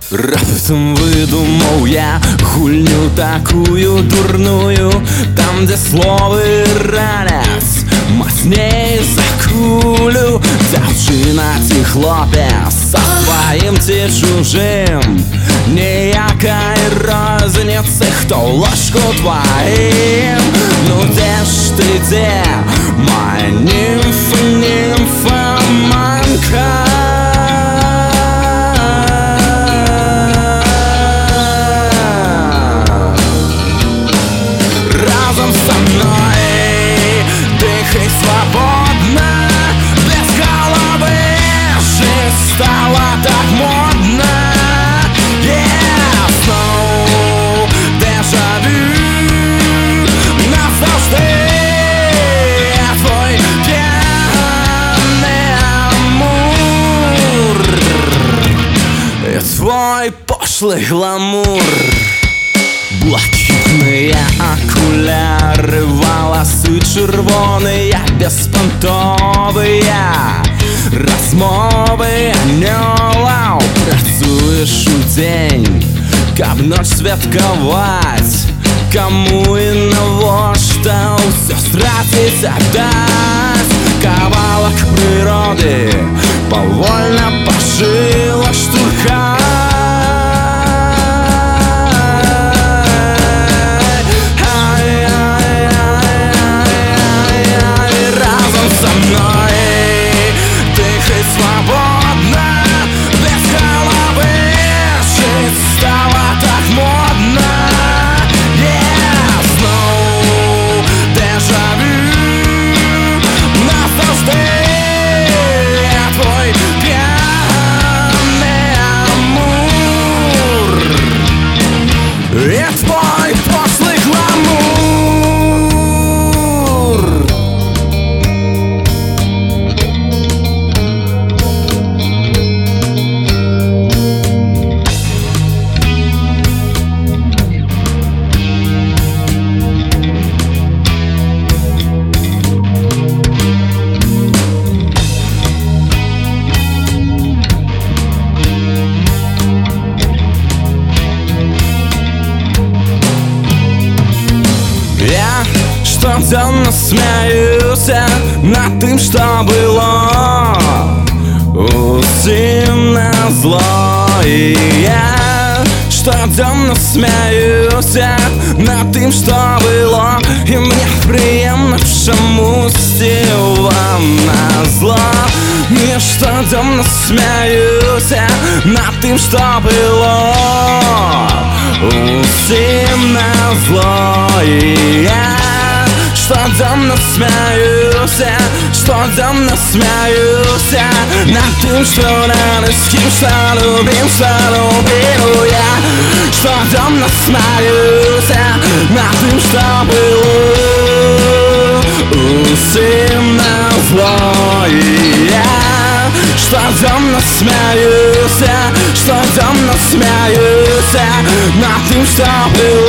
Раптом выдумал я хуйню такую дурную, там, где слово ранец мощнее за кулю. Дзяўчына ці хлопец со своим ці чужим, ніякай розницы, хто ложку твоим. Ну где ж ты, где моя нимфа, нимфоманка? Разом со мной дыхай свободно, без головы. Жизнь стала так модно. Снова дежавю, навсегда твой пьяный амур и твой пошлый гламур. Блакитные окуляры, волосы червоные, беспонтовые размовы анёлаў. Працуеш удзень, каб ноч святкаваць, каму і навошта ўсё страціць, аддаць. Кавалак прыроды павольна пажыла штурхаць. Штодзённа смяюся над тым, што было усім назло. І я штодзённа смяюся над тым, што было, і мне прыемна чамусьці вам назло. Я штодзённа смяюся над тым, што было усім назло. І я штодзённа смяюся, штодзённа смяюся над тым, што раны з кім, што любім, што любіў я. Штодзённа смяюся над тым, што было усім назло. І я штодзённа смяюся, штодзённа смяюся над тым, што было